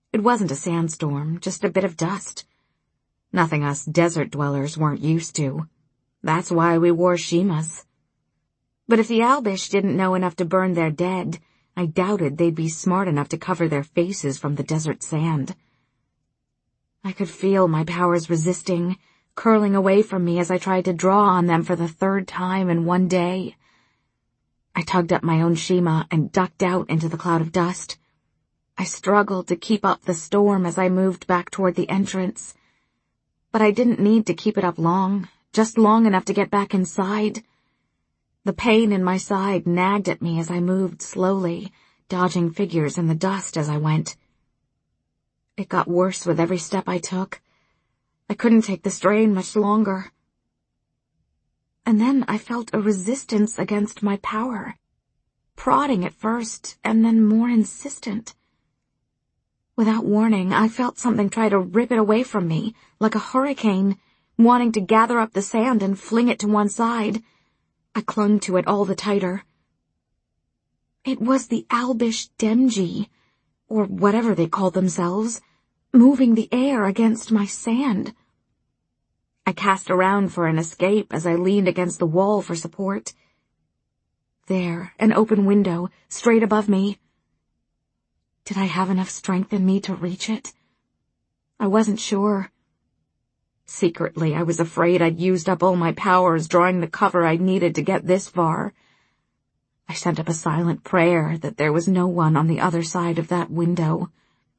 [SPEAKER 2] It wasn't a sandstorm, just a bit of dust. Nothing us desert dwellers weren't used to. That's why we wore shimas. But if the Albish didn't know enough to burn their dead, I doubted they'd be smart enough to cover their faces from the desert sand. I could feel my powers resisting, curling away from me as I tried to draw on them for the third time in one day. I tugged up my own shima and ducked out into the cloud of dust. I struggled to keep up the storm as I moved back toward the entrance. But I didn't need to keep it up long, just long enough to get back inside. The pain in my side nagged at me as I moved slowly, dodging figures in the dust as I went. It got worse with every step I took. I couldn't take the strain much longer. And then I felt a resistance against my power, prodding at first and then more insistent. Without warning, I felt something try to rip it away from me, like a hurricane, wanting to gather up the sand and fling it to one side. I clung to it all the tighter. It was the Albish Demji, or whatever they called themselves, moving the air against my sand. I cast around for an escape as I leaned against the wall for support. There, an open window, straight above me. Did I have enough strength in me to reach it? I wasn't sure. Secretly, I was afraid I'd used up all my powers drawing the cover I'd needed to get this far. I sent up a silent prayer that there was no one on the other side of that window.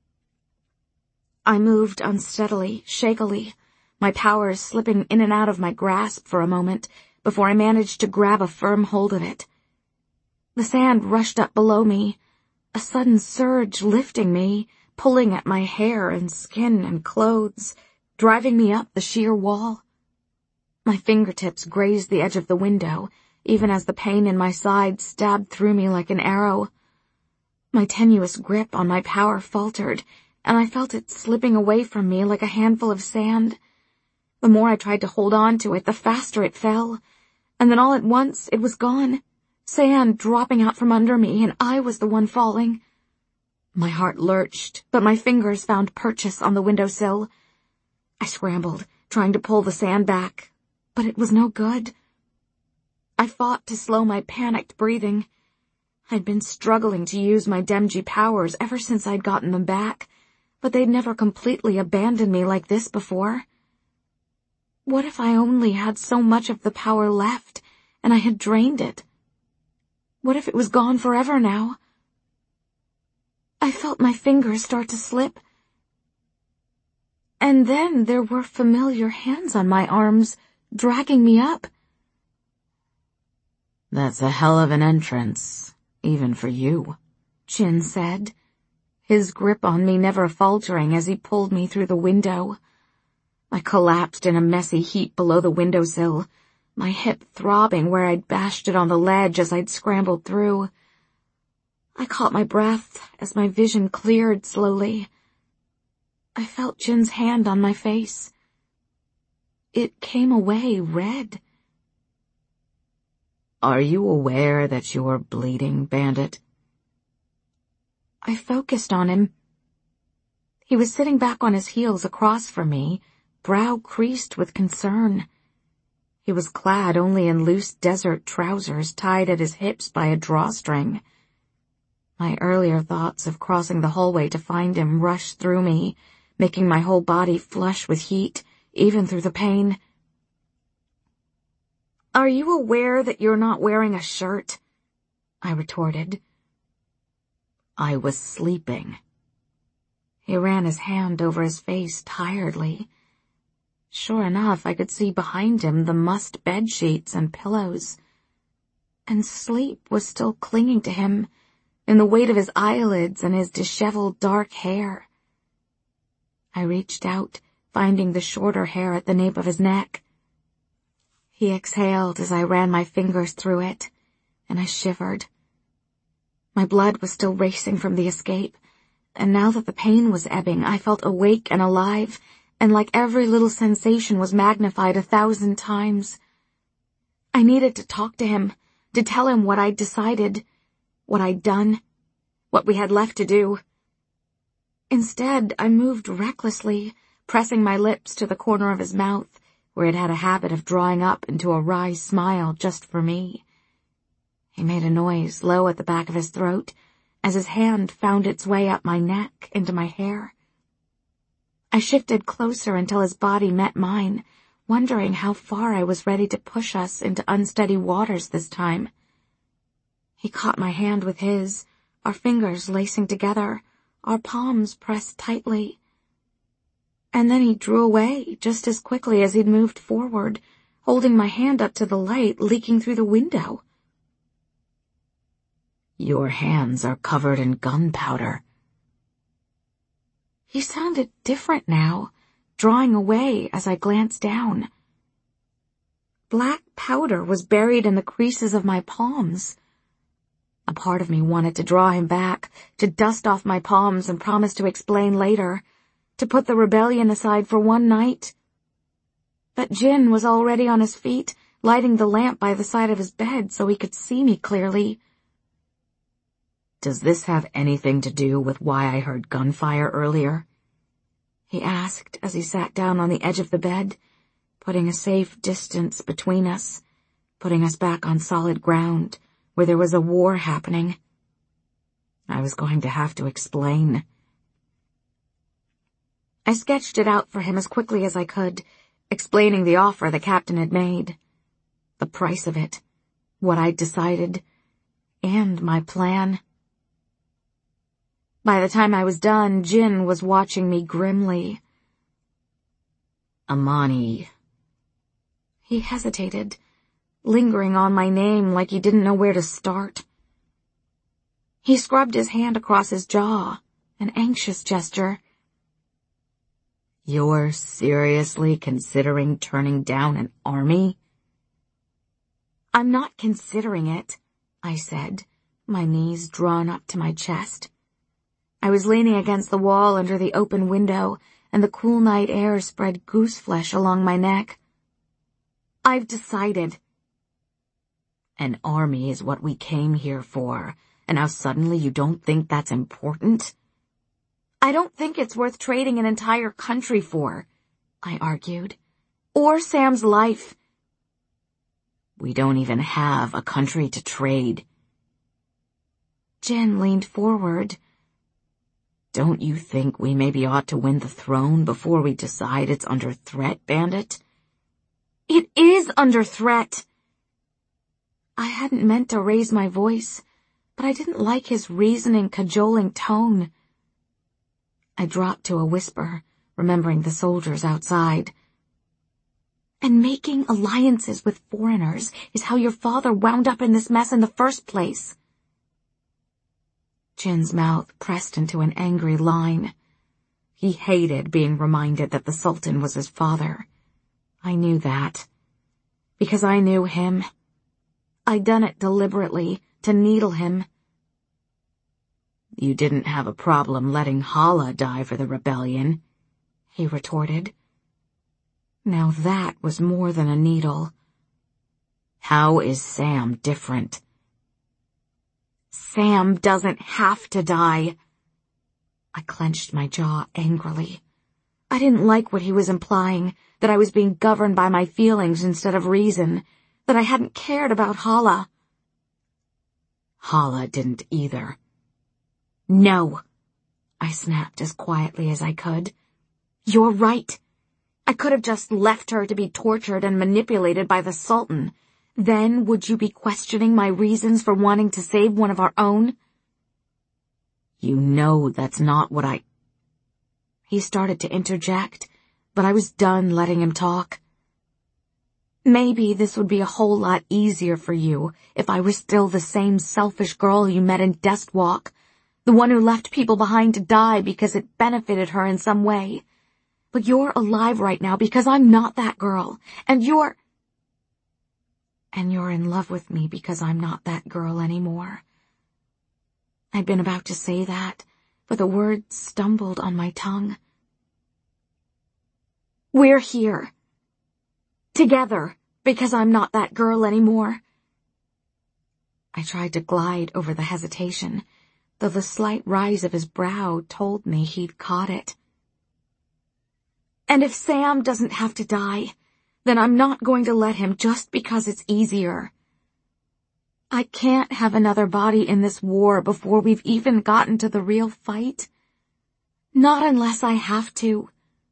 [SPEAKER 2] I moved unsteadily, shakily, my powers slipping in and out of my grasp for a moment before I managed to grab a firm hold of it. The sand rushed up below me, a sudden surge lifting me, pulling at my hair and skin and clothes, driving me up the sheer wall. My fingertips grazed the edge of the window, even as the pain in my side stabbed through me like an arrow. My tenuous grip on my power faltered, and I felt it slipping away from me like a handful of sand. The more I tried to hold on to it, the faster it fell, and then all at once it was gone, sand dropping out from under me, and I was the one falling. My heart lurched, but my fingers found purchase on the windowsill. I scrambled, trying to pull the sand back, but it was no good. I fought to slow my panicked breathing. I'd been struggling to use my Demji powers ever since I'd gotten them back, but they'd never completely abandoned me like this before. What if I only had so much of the power left, and I had drained it? What if it was gone forever now? I felt my fingers start to slip. And then there were familiar hands on my arms, dragging me up.
[SPEAKER 1] That's a hell of an entrance, even for you,
[SPEAKER 2] Chin said, his grip on me never faltering as he pulled me through the window. I collapsed in a messy heap below the windowsill, my hip throbbing where I'd bashed it on the ledge as I'd scrambled through. I caught my breath as my vision cleared slowly. I felt Chin's hand on my face. It came away red.
[SPEAKER 1] Are you aware that you're bleeding, Bandit?
[SPEAKER 2] I focused on him. He was sitting back on his heels across from me, brow creased with concern. He was clad only in loose desert trousers tied at his hips by a drawstring. My earlier thoughts of crossing the hallway to find him rushed through me, making my whole body flush with heat, even through the pain. "Are you aware that you're not wearing a shirt?" I retorted.
[SPEAKER 1] I was sleeping.
[SPEAKER 2] He ran his hand over his face tiredly. Sure enough, I could see behind him the mussed bed sheets and pillows. And sleep was still clinging to him, in the weight of his eyelids and his disheveled dark hair. I reached out, finding the shorter hair at the nape of his neck. He exhaled as I ran my fingers through it, and I shivered. My blood was still racing from the escape, and now that the pain was ebbing, I felt awake and alive, and like every little sensation was magnified a thousand times. I needed to talk to him, to tell him what I'd decided, what I'd done, what we had left to do. Instead, I moved recklessly, pressing my lips to the corner of his mouth, where it had a habit of drawing up into a wry smile just for me. He made a noise low at the back of his throat as his hand found its way up my neck into my hair. I shifted closer until his body met mine, wondering how far I was ready to push us into unsteady waters this time. He caught my hand with his, our fingers lacing together, our palms pressed tightly. And then he drew away just as quickly as he'd moved forward, holding my hand up to the light leaking through the window.
[SPEAKER 1] Your hands are covered in gunpowder.
[SPEAKER 2] He sounded different now, drawing away as I glanced down. Black powder was buried in the creases of my palms. A part of me wanted to draw him back, to dust off my palms and promise to explain later, to put the rebellion aside for one night. But Jin was already on his feet, lighting the lamp by the side of his bed so he could see me clearly.
[SPEAKER 1] Does this have anything to do with why I heard gunfire earlier?
[SPEAKER 2] He asked as he sat down on the edge of the bed, putting a safe distance between us, putting us back on solid ground where there was a war happening. I was going to have to explain. I sketched it out for him as quickly as I could, explaining the offer the captain had made, the price of it, what I'd decided, and my plan. By the time I was done, Jin was watching me grimly.
[SPEAKER 1] Amani.
[SPEAKER 2] He hesitated, lingering on my name like he didn't know where to start. He scrubbed his hand across his jaw, an anxious gesture.
[SPEAKER 1] You're seriously considering turning down an army?
[SPEAKER 2] I'm not considering it, I said, my knees drawn up to my chest. I was leaning against the wall under the open window, and the cool night air spread goose flesh along my neck. I've decided.
[SPEAKER 1] An army is what we came here for, and now suddenly you don't think that's important?
[SPEAKER 2] I don't think it's worth trading an entire country for, I argued. Or Sam's life.
[SPEAKER 1] We don't even have a country to trade.
[SPEAKER 2] Jen leaned forward.
[SPEAKER 1] Don't you think we maybe ought to win the throne before we decide it's under threat, Bandit?
[SPEAKER 2] It is under threat. I hadn't meant to raise my voice, but I didn't like his reasoning, cajoling tone. I dropped to a whisper, remembering the soldiers outside. And making alliances with foreigners is how your father wound up in this mess in the first place. Jin's mouth pressed into an angry line. He hated being reminded that the Sultan was his father. I knew that. Because I knew him. I'd done it deliberately, to needle him.
[SPEAKER 1] You didn't have a problem letting Hala die for the rebellion, he retorted.
[SPEAKER 2] Now that was more than a needle.
[SPEAKER 1] How is Sam different?
[SPEAKER 2] Sam doesn't have to die. I clenched my jaw angrily. I didn't like what he was implying, that I was being governed by my feelings instead of reason, that I hadn't cared about Hala.
[SPEAKER 1] Hala didn't either.
[SPEAKER 2] No, I snapped as quietly as I could. You're right. I could have just left her to be tortured and manipulated by the Sultan. Then would you be questioning my reasons for wanting to save one of our own?
[SPEAKER 1] You know that's not what I...
[SPEAKER 2] He started to interject, but I was done letting him talk. Maybe this would be a whole lot easier for you if I was still the same selfish girl you met in Destwalk, the one who left people behind to die because it benefited her in some way. But you're alive right now because I'm not that girl, and you're... And you're in love with me because I'm not that girl anymore. I'd been about to say that, but the words stumbled on my tongue. We're here. Together, because I'm not that girl anymore. I tried to glide over the hesitation, though the slight rise of his brow told me he'd caught it. And if Sam doesn't have to die, then I'm not going to let him just because it's easier. I can't have another body in this war before we've even gotten to the real fight. Not unless I have to.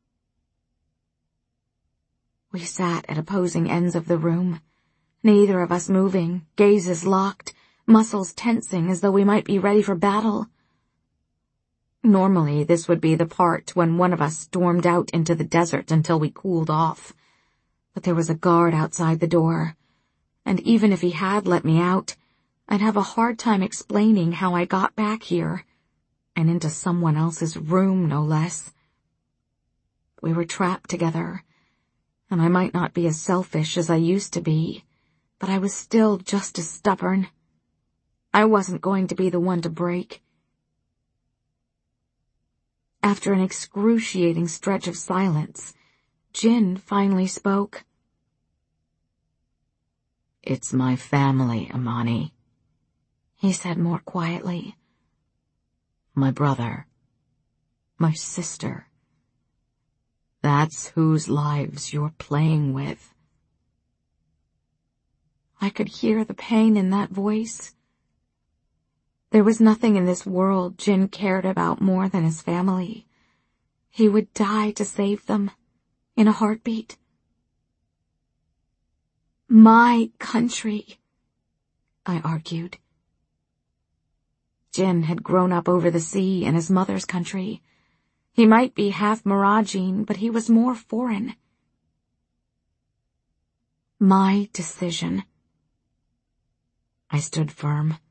[SPEAKER 2] We sat at opposing ends of the room, neither of us moving, gazes locked, muscles tensing as though we might be ready for battle. Normally, this would be the part when one of us stormed out into the desert until we cooled off. But there was a guard outside the door, and even if he had let me out, I'd have a hard time explaining how I got back here, and into someone else's room, no less. We were trapped together, and I might not be as selfish as I used to be, but I was still just as stubborn. I wasn't going to be the one to break. After an excruciating stretch of silence, Jin finally spoke.
[SPEAKER 1] "It's my family, Amani,"
[SPEAKER 2] he said more quietly.
[SPEAKER 1] "My brother, my sister. That's whose lives you're playing with."
[SPEAKER 2] I could hear the pain in that voice. There was nothing in this world Jin cared about more than his family. He would die to save them, in a heartbeat. My country, I argued. Jin had grown up over the sea in his mother's country. He might be half Miragine, but he was more foreign. My decision. I stood firm.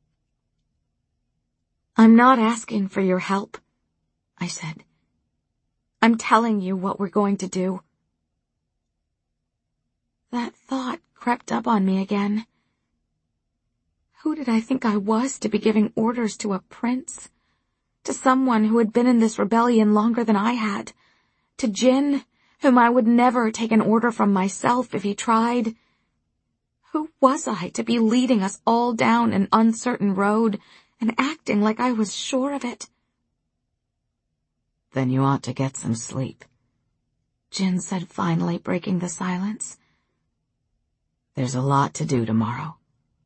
[SPEAKER 2] I'm not asking for your help, I said. I'm telling you what we're going to do. That thought crept up on me again. Who did I think I was to be giving orders to a prince? To someone who had been in this rebellion longer than I had? To Jin, whom I would never take an order from myself if he tried? Who was I to be leading us all down an uncertain road and acting like I was sure of it?
[SPEAKER 1] "Then you ought to get some sleep,"
[SPEAKER 2] Jin said finally, breaking the silence.
[SPEAKER 1] "There's a lot to do tomorrow."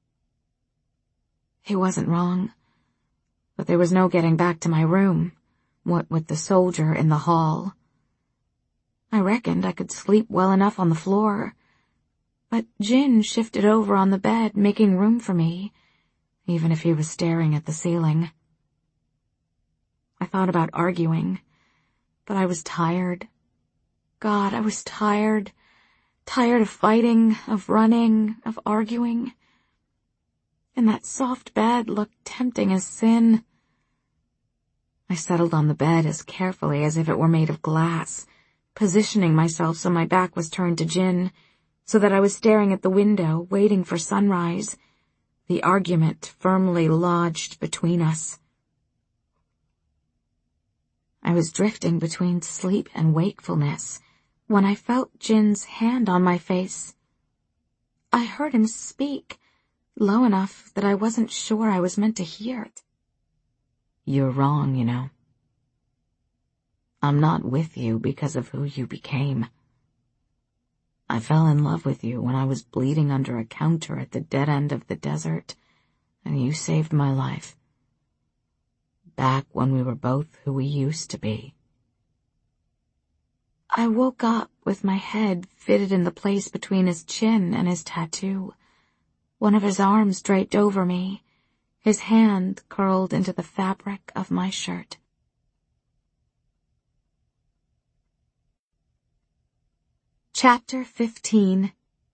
[SPEAKER 2] He wasn't wrong. But there was no getting back to my room, what with the soldier in the hall. I reckoned I could sleep well enough on the floor, but Jin shifted over on the bed, making room for me, even if he was staring at the ceiling. I thought about arguing, but I was tired. God, I was tired. Tired of fighting, of running, of arguing. And that soft bed looked tempting as sin. I settled on the bed as carefully as if it were made of glass, positioning myself so my back was turned to Jin, so that I was staring at the window, waiting for sunrise, the argument firmly lodged between us. I was drifting between sleep and wakefulness when I felt Jin's hand on my face. I heard him speak, low enough that I wasn't sure I was meant to hear it.
[SPEAKER 1] "You're wrong, you know. I'm not with you because of who you became. I fell in love with you when I was bleeding under a counter at the dead end of the desert, and you saved my life. Back when we were both who we used to be."
[SPEAKER 2] I woke up with my head fitted in the place between his chin and his tattoo. One of his arms draped over me, his hand curled into the fabric of my shirt. Chapter fifteen.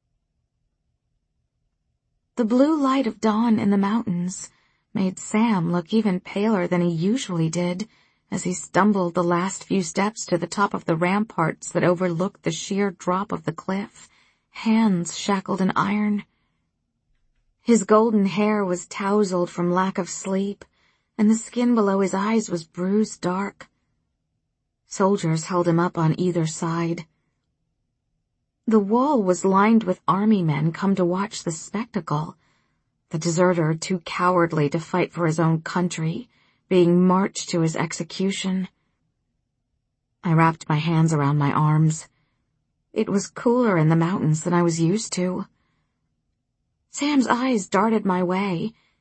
[SPEAKER 2] The blue light of dawn in the mountains made Sam look even paler than he usually did as he stumbled the last few steps to the top of the ramparts that overlooked the sheer drop of the cliff, hands shackled in iron. His golden hair was tousled from lack of sleep, and the skin below his eyes was bruised dark. Soldiers held him up on either side. The wall was lined with army men come to watch the spectacle. The deserter too cowardly to fight for his own country, being marched to his execution. I wrapped my hands around my arms. It was cooler in the mountains than I was used to. Sam's eyes darted my way,